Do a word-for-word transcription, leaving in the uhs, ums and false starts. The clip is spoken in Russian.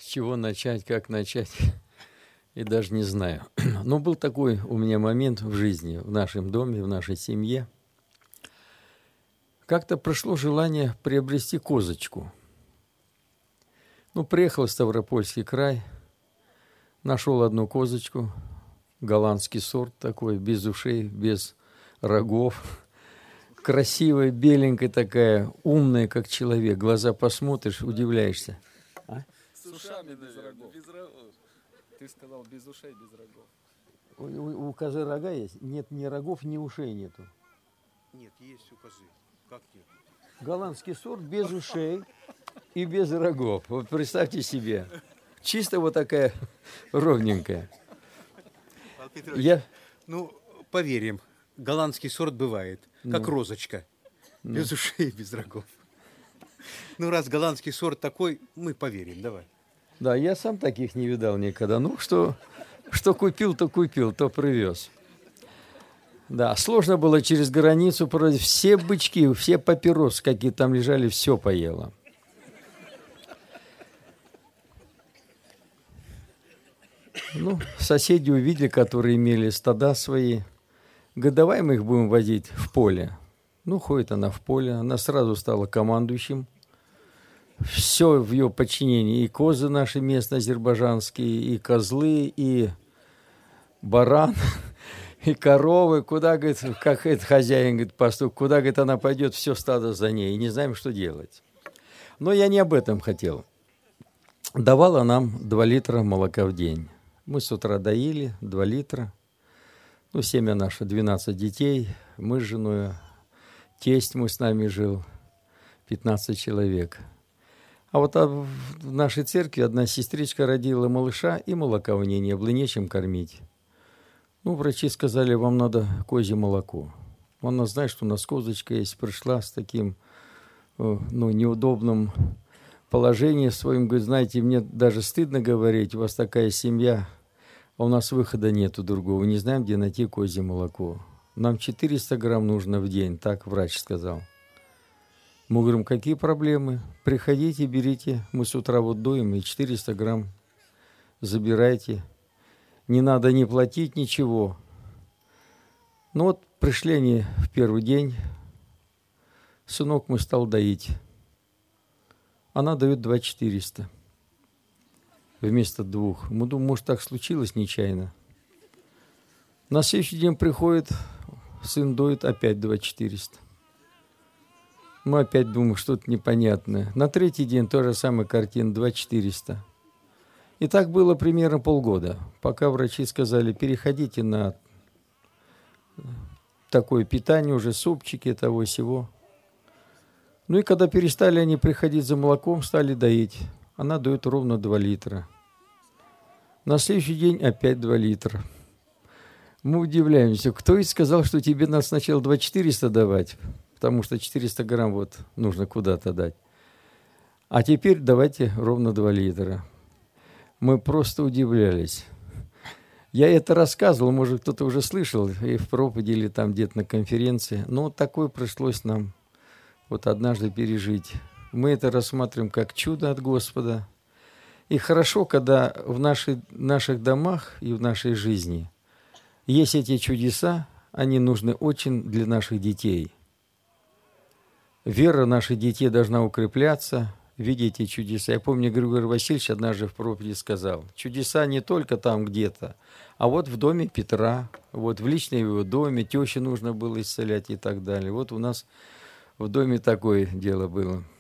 С чего начать, как начать, и даже не знаю. Но был такой у меня момент в жизни, в нашем доме, в нашей семье. Как-то прошло желание приобрести козочку. Ну, приехал в Ставропольский край, нашел одну козочку, голландский сорт такой, без ушей, без рогов. Красивая, беленькая такая, умная, как человек. Глаза посмотришь, удивляешься. А? С ушами, без рогов. без рогов. Ты сказал, без ушей, без рогов. У, у, у козы рога есть? Нет ни рогов, ни ушей нету. Нет, есть у козы. Как нет? Голландский сорт без ушей и без рогов. Вот представьте себе. Чисто вот такая ровненькая. Павел Петрович, Я... ну, поверим, голландский сорт бывает, как Ну. розочка. Ну. Без ушей, без рогов. Ну, раз голландский сорт такой, мы поверим, давай. Да, я сам таких не видал никогда. Ну, что, что купил, то купил, то привез. Да, сложно было через границу пройти. Все бычки, все папиросы, какие там лежали, все поело. Ну, соседи увидели, которые имели стада свои. Говорят, давай мы их будем возить в поле. Ну, ходит она в поле. Она сразу стала командующим. Все в ее подчинении. И козы наши местные, азербайджанские, и козлы, и баран, и коровы. Куда, говорит, как этот хозяин, говорит, пастух, куда, говорит, она пойдет, все стадо за ней. И не знаем, что делать. Но я не об этом хотел. Давала нам два литра молока в день. Мы с утра доили два литра. Ну, семья наша, двенадцать детей. Мы с женой, тесть мой с нами жил, пятнадцать человек. А вот в нашей церкви одна сестричка родила малыша, и молока у нее не было, нечем кормить. Ну, врачи сказали, вам надо козье молоко. Она знает, что у нас козочка есть, пришла с таким, ну, неудобным положением своим. Говорит, знаете, мне даже стыдно говорить, у вас такая семья, а у нас выхода нету другого, не знаем, где найти козье молоко. Нам четыреста грамм нужно в день, так врач сказал. Мы говорим, какие проблемы? Приходите, берите. Мы с утра вот доим, и четыреста грамм забирайте. Не надо ни платить, ничего. Ну вот пришли они в первый день. Сынок мой стал доить. Она дает два четыреста вместо двух. Мы думаем, может, так случилось нечаянно. На следующий день приходит, сын доит, опять два четыреста. Мы опять думаем, что-то непонятное. На третий день та же самая картина, два четыреста. И так было примерно полгода, пока врачи сказали, переходите на такое питание, уже супчики, того сего. Ну и когда перестали они приходить за молоком, стали доить. Она дает ровно два литра. На следующий день опять два литра. Мы удивляемся, кто и сказал, что тебе надо сначала два четыреста давать, потому что четыреста грамм вот нужно куда-то дать. А теперь давайте ровно два литра. Мы просто удивлялись. Я это рассказывал, может, кто-то уже слышал, и в проповеди, или там где-то на конференции. Но вот такое пришлось нам вот однажды пережить. Мы это рассматриваем как чудо от Господа. И хорошо, когда в наших, наших домах и в нашей жизни есть эти чудеса, они нужны очень для наших детей. Вера наших детей должна укрепляться, видеть эти чудеса. Я помню, Григорий Васильевич однажды в проповеди сказал, чудеса не только там где-то, а вот в доме Петра, вот в личном его доме, теще нужно было исцелять и так далее. Вот у нас в доме такое дело было.